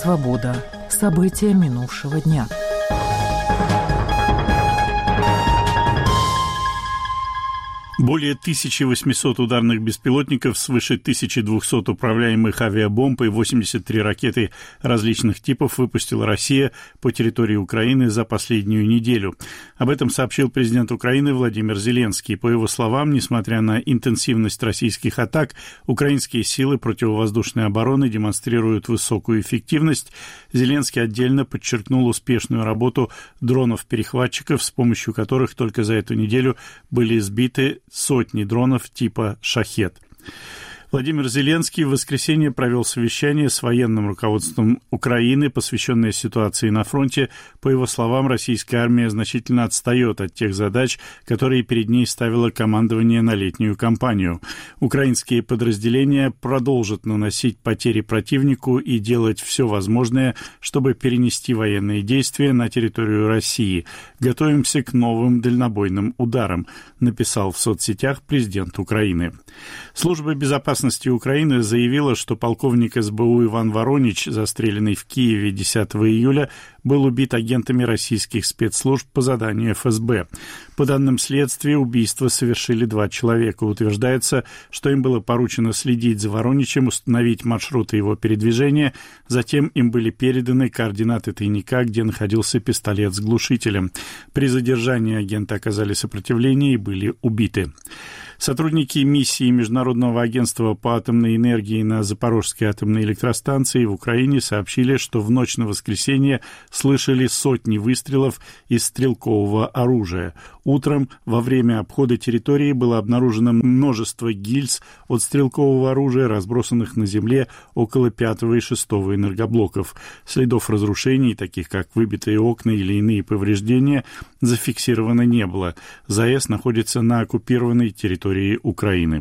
«Свобода». События минувшего дня. Более 1800 ударных беспилотников, свыше 1200 управляемых авиабомб и 83 ракеты различных типов выпустила Россия по территории Украины за последнюю неделю. Об этом сообщил президент Украины Владимир Зеленский. По его словам, несмотря на интенсивность российских атак, украинские силы противовоздушной обороны демонстрируют высокую эффективность. Зеленский отдельно подчеркнул успешную работу дронов-перехватчиков, с помощью которых только за эту неделю были сбиты сотни дронов типа «Шахед». Владимир Зеленский в воскресенье провел совещание с военным руководством Украины, посвященное ситуации на фронте. По его словам, российская армия значительно отстает от тех задач, которые перед ней ставило командование на летнюю кампанию. Украинские подразделения продолжат наносить потери противнику и делать все возможное, чтобы перенести военные действия на территорию России. Готовимся к новым дальнобойным ударам, написал в соцсетях президент Украины. Служба безопасности Украины заявила, что полковник СБУ Иван Воронич, застреленный в Киеве 10 июля, был убит агентами российских спецслужб по заданию ФСБ. По данным следствия, убийство совершили 2 человека. Утверждается, что им было поручено следить за Вороничем, установить маршруты его передвижения. Затем им были переданы координаты тайника, где находился пистолет с глушителем. При задержании агенты оказали сопротивление и были убиты. Сотрудники миссии Международного агентства по атомной энергии на Запорожской атомной электростанции в Украине сообщили, что в ночь на воскресенье слышали сотни выстрелов из стрелкового оружия. Утром во время обхода территории было обнаружено множество гильз от стрелкового оружия, разбросанных на земле около 5 и 6 энергоблоков. Следов разрушений, таких как выбитые окна или иные повреждения, зафиксировано не было. ЗАЭС находится на оккупированной территории Украины.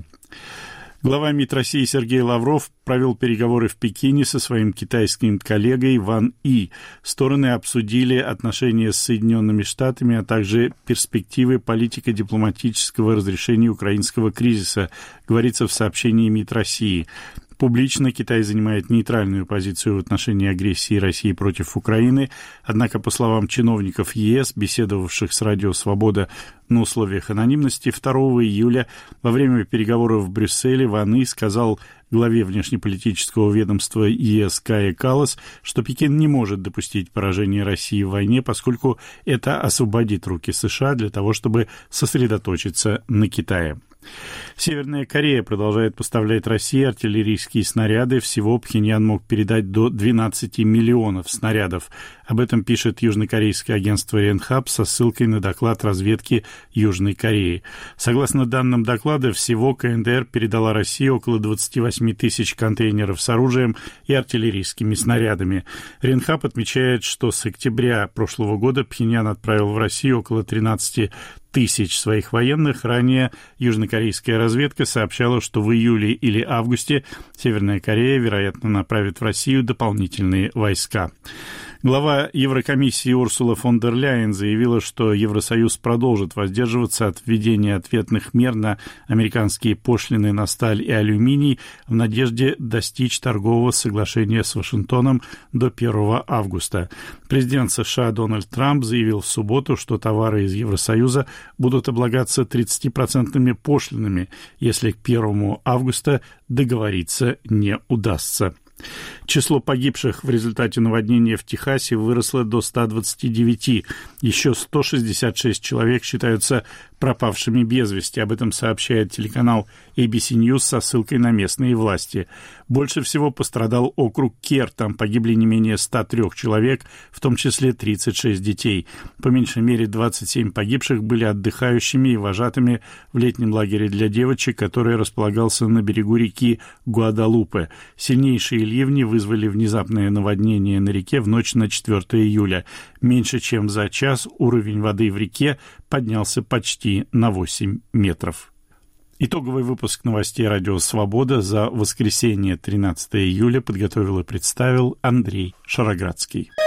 Глава МИД России Сергей Лавров провел переговоры в Пекине со своим китайским коллегой Ван И. Стороны обсудили отношения с Соединенными Штатами, а также перспективы политико-дипломатического разрешения украинского кризиса, говорится в сообщении МИД России. Публично Китай занимает нейтральную позицию в отношении агрессии России против Украины, однако, по словам чиновников ЕС, беседовавших с Радио Свобода на условиях анонимности, 2 июля во время переговоров в Брюсселе Ван И сказал главе внешнеполитического ведомства ЕС Кае Каллас, что Пекин не может допустить поражения России в войне, поскольку это освободит руки США для того, чтобы сосредоточиться на Китае. Северная Корея продолжает поставлять России артиллерийские снаряды. Всего Пхеньян мог передать до 12 миллионов снарядов. Об этом пишет южнокорейское агентство Ренхап со ссылкой на доклад разведки Южной Кореи. Согласно данным доклада, всего КНДР передала России около 28 тысяч контейнеров с оружием и артиллерийскими снарядами. Ренхап отмечает, что с октября прошлого года Пхеньян отправил в Россию около 13 тысяч своих военных. Ранее южнокорейская разведка сообщала, что в июле или августе Северная Корея, вероятно, направит в Россию дополнительные войска. Глава Еврокомиссии Урсула фон дер Ляйен заявила, что Евросоюз продолжит воздерживаться от введения ответных мер на американские пошлины на сталь и алюминий в надежде достичь торгового соглашения с Вашингтоном до 1 августа. Президент США Дональд Трамп заявил в субботу, что товары из Евросоюза будут облагаться 30% пошлинами, если к 1 августа договориться не удастся. Число погибших в результате наводнения в Техасе выросло до 129. Еще 166 человек считаются пропавшими без вести. Об этом сообщает телеканал ABC News со ссылкой на местные власти. Больше всего пострадал округ Кер. Там погибли не менее 103 человек, в том числе 36 детей. По меньшей мере 27 погибших были отдыхающими и вожатыми в летнем лагере для девочек, который располагался на берегу реки Гуадалупе. Сильнейшие ливни вызвали внезапное наводнение на реке в ночь на 4 июля. Меньше чем за час уровень воды в реке поднялся почти на 8 метров. Итоговый выпуск новостей «Радио Свобода» за воскресенье 13 июля подготовил и представил Андрей Шароградский.